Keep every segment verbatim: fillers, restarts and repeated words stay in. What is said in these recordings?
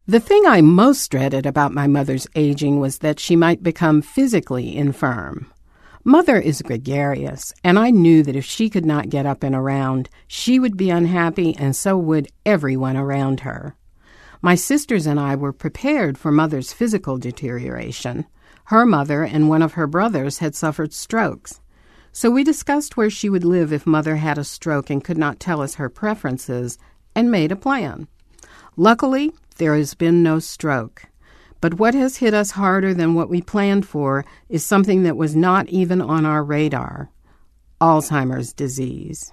The thing I most dreaded about my mother's aging was that she might become physically infirm. Mother is gregarious, and I knew that if she could not get up and around, she would be unhappy, and so would everyone around her. My sisters and I were prepared for Mother's physical deterioration. Her mother and one of her brothers had suffered strokes. So we discussed where she would live if Mother had a stroke and could not tell us her preferences, and made a plan. Luckily, there has been no stroke. But what has hit us harder than what we planned for is something that was not even on our radar: Alzheimer's disease.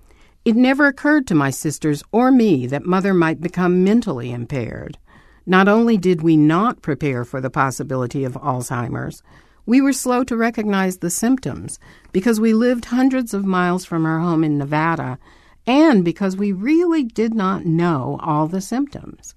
It never occurred to my sisters or me that Mother might become mentally impaired. Not only did we not prepare for the possibility of Alzheimer's, we were slow to recognize the symptoms because we lived hundreds of miles from our home in Nevada, and because we really did not know all the symptoms.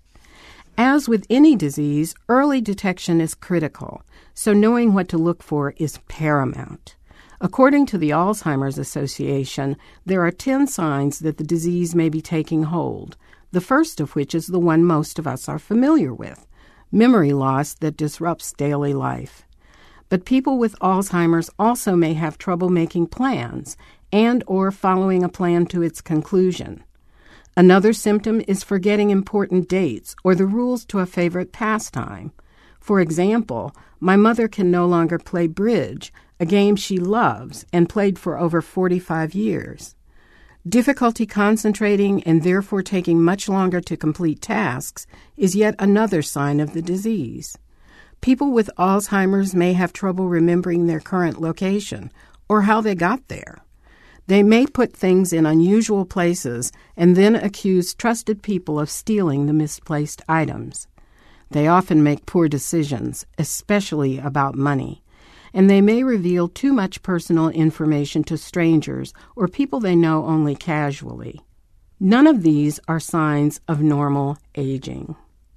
As with any disease, early detection is critical, so knowing what to look for is paramount. According to the Alzheimer's Association, there are ten signs that the disease may be taking hold, the first of which is the one most of us are familiar with: memory loss that disrupts daily life. But people with Alzheimer's also may have trouble making plans and or following a plan to its conclusion. Another symptom is forgetting important dates or the rules to a favorite pastime. For example, my mother can no longer play bridge, a game she loves and played for over forty-five years. Difficulty concentrating and therefore taking much longer to complete tasks is yet another sign of the disease. People with Alzheimer's may have trouble remembering their current location or how they got there. They may put things in unusual places and then accuse trusted people of stealing the misplaced items. They often make poor decisions, especially about money, and they may reveal too much personal information to strangers or people they know only casually. None of these are signs of normal aging.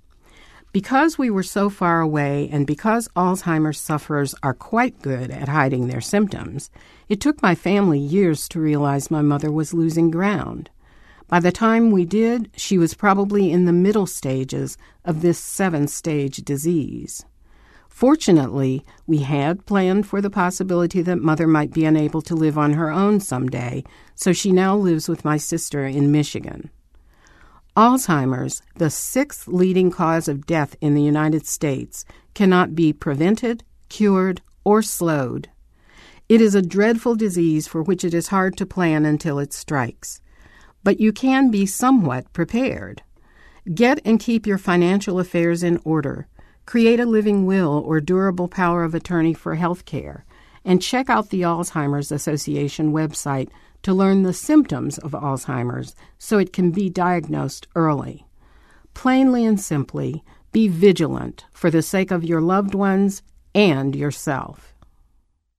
Because we were so far away and because Alzheimer's sufferers are quite good at hiding their symptoms, it took my family years to realize my mother was losing ground. By the time we did, she was probably in the middle stages of this seven-stage disease. Fortunately, we had planned for the possibility that Mother might be unable to live on her own someday, so she now lives with my sister in Michigan. Alzheimer's, the sixth leading cause of death in the United States, cannot be prevented, cured, or slowed. It is a dreadful disease for which it is hard to plan until it strikes. But you can be somewhat prepared. Get and keep your financial affairs in order. Create a living will or durable power of attorney for health care, and check out the Alzheimer's Association website to learn the symptoms of Alzheimer's so it can be diagnosed early. Plainly and simply, be vigilant for the sake of your loved ones and yourself.